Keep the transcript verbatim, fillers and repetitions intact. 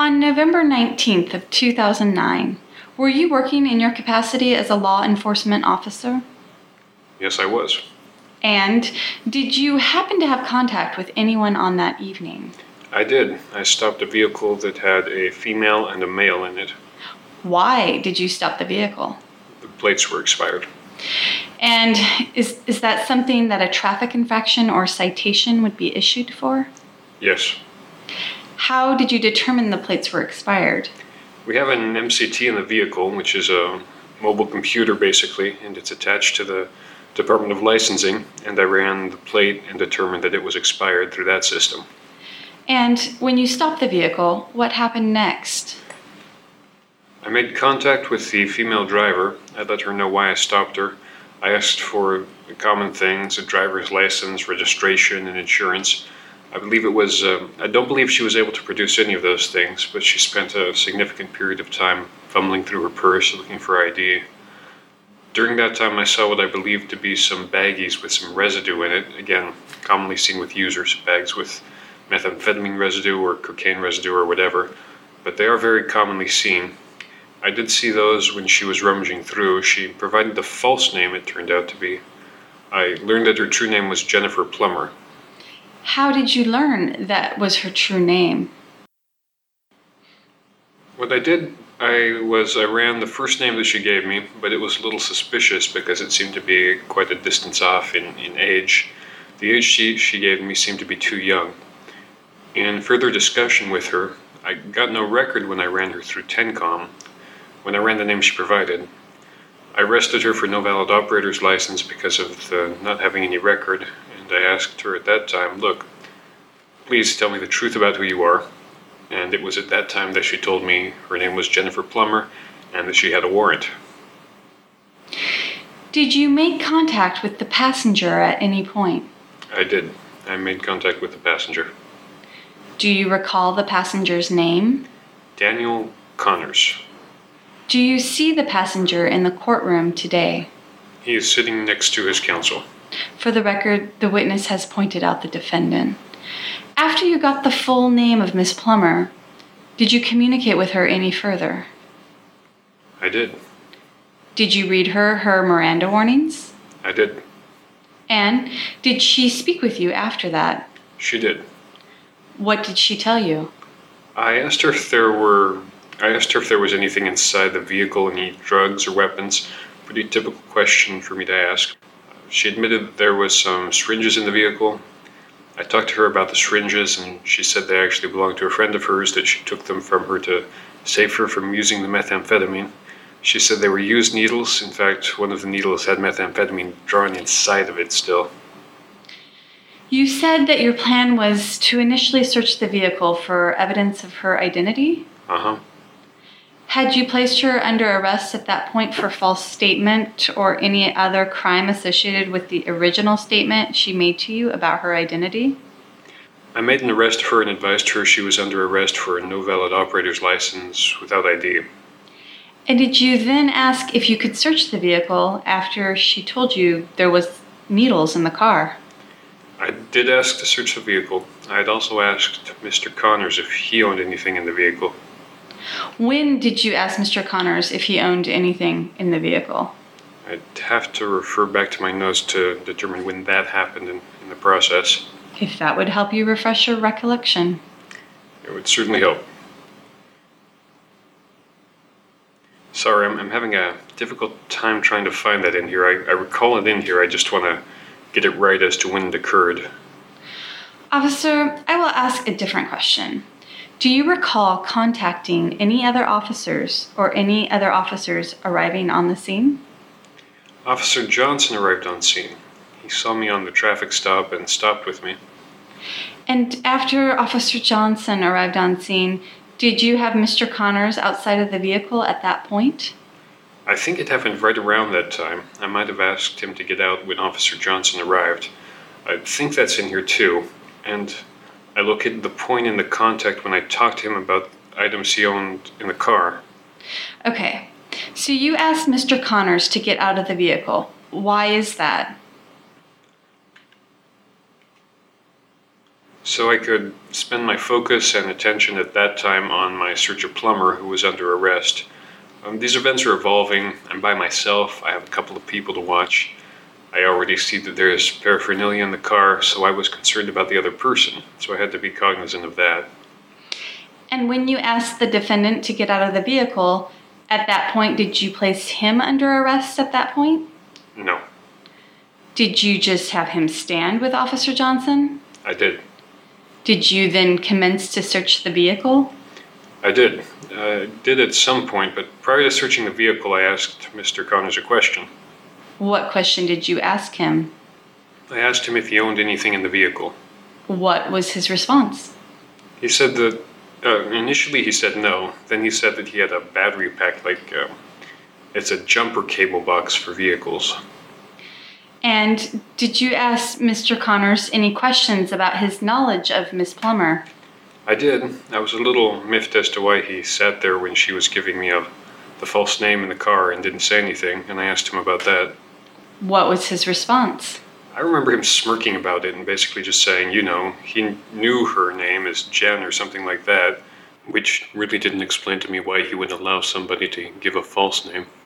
On November nineteenth of two thousand nine, were you working in your capacity as a law enforcement officer? Yes, I was. And did you happen to have contact with anyone on that evening? I did. I stopped a vehicle that had a female and a male in it. Why did you stop the vehicle? The plates were expired. And is, is that something that a traffic infraction or citation would be issued for? Yes. How did you determine the plates were expired? We have an M C T in the vehicle, which is a mobile computer basically, and it's attached to the Department of Licensing, and I ran the plate and determined that it was expired through that system. And when you stopped the vehicle, what happened next? I made contact with the female driver. I let her know why I stopped her. I asked for the common things, a driver's license, registration, and insurance. I believe it was, uh, I don't believe she was able to produce any of those things, but she spent a significant period of time fumbling through her purse looking for I D. During that time, I saw what I believed to be some baggies with some residue in it. Again, commonly seen with users, bags with methamphetamine residue or cocaine residue or whatever, but they are very commonly seen. I did see those when she was rummaging through. She provided the false name, it turned out to be. I learned that her true name was Jennifer Plummer. How did you learn that was her true name? What I did, I was, I ran the first name that she gave me, but it was a little suspicious because it seemed to be quite a distance off in, in age. The age she, she gave me seemed to be too young. In further discussion with her, I got no record when I ran her through TENCOM. When I ran the name she provided, I arrested her for no valid operator's license because of the not having any record, and I asked her at that time, look, please tell me the truth about who you are. And it was at that time that she told me her name was Jennifer Plummer and that she had a warrant. Did you make contact with the passenger at any point? I did. I made contact with the passenger. Do you recall the passenger's name? Daniel Connors. Do you see the passenger in the courtroom today? He is sitting next to his counsel. For the record, the witness has pointed out the defendant. After you got the full name of Miss Plummer, did you communicate with her any further? I did. Did you read her her Miranda warnings? I did. And did she speak with you after that? She did. What did she tell you? I asked her if there were I asked her if there was anything inside the vehicle, any drugs or weapons. Pretty typical question for me to ask. She admitted that there was some syringes in the vehicle. I talked to her about the syringes, and she said they actually belonged to a friend of hers, that she took them from her to save her from using the methamphetamine. She said they were used needles. In fact, one of the needles had methamphetamine drawn inside of it still. You said that your plan was to initially search the vehicle for evidence of her identity? Uh-huh. Had you placed her under arrest at that point for false statement or any other crime associated with the original statement she made to you about her identity? I made an arrest of her and advised her she was under arrest for a no valid operator's license without I D. And did you then ask if you could search the vehicle after she told you there was needles in the car? I did ask to search the vehicle. I had also asked Mister Connors if he owned anything in the vehicle. When did you ask Mister Connors if he owned anything in the vehicle? I'd have to refer back to my notes to determine when that happened in, in the process. If that would help you refresh your recollection. It would certainly help. Sorry, I'm, I'm having a difficult time trying to find that in here. I, I recall it in here, I just want to get it right as to when it occurred. Officer, I will ask a different question. Do you recall contacting any other officers or any other officers arriving on the scene? Officer Johnson arrived on scene. He saw me on the traffic stop and stopped with me. And after Officer Johnson arrived on scene, did you have Mister Connors outside of the vehicle at that point? I think it happened right around that time. I might have asked him to get out when Officer Johnson arrived. I think that's in here too. And I located the point in the contact when I talked to him about items he owned in the car. Okay, so you asked Mister Connors to get out of the vehicle. Why is that? so I could spend my focus and attention at that time on my searcher Plummer, who was under arrest. Um, these events are evolving. I'm by myself. I have a couple of people to watch. I already see that there is paraphernalia in the car, so I was concerned about the other person, so I had to be cognizant of that. And when you asked the defendant to get out of the vehicle, at that point, did you place him under arrest at that point? No, Did you just have him stand with Officer Johnson? I did. Did you then commence to search the vehicle? I did. I did at some point, but prior to searching the vehicle, I asked Mister Connors a question. What question did you ask him? I asked him if he owned anything in the vehicle. What was his response? He said that, uh, initially he said no, then he said that he had a battery pack, like, uh, it's a jumper cable box for vehicles. And did you ask Mister Connors any questions about his knowledge of Miss Plummer? I did. I was a little miffed as to why he sat there when she was giving me a, the false name in the car and didn't say anything, and I asked him about that. What was his response? I remember him smirking about it and basically just saying, you know, he knew her name as Jen or something like that, which really didn't explain to me why he would allow somebody to give a false name.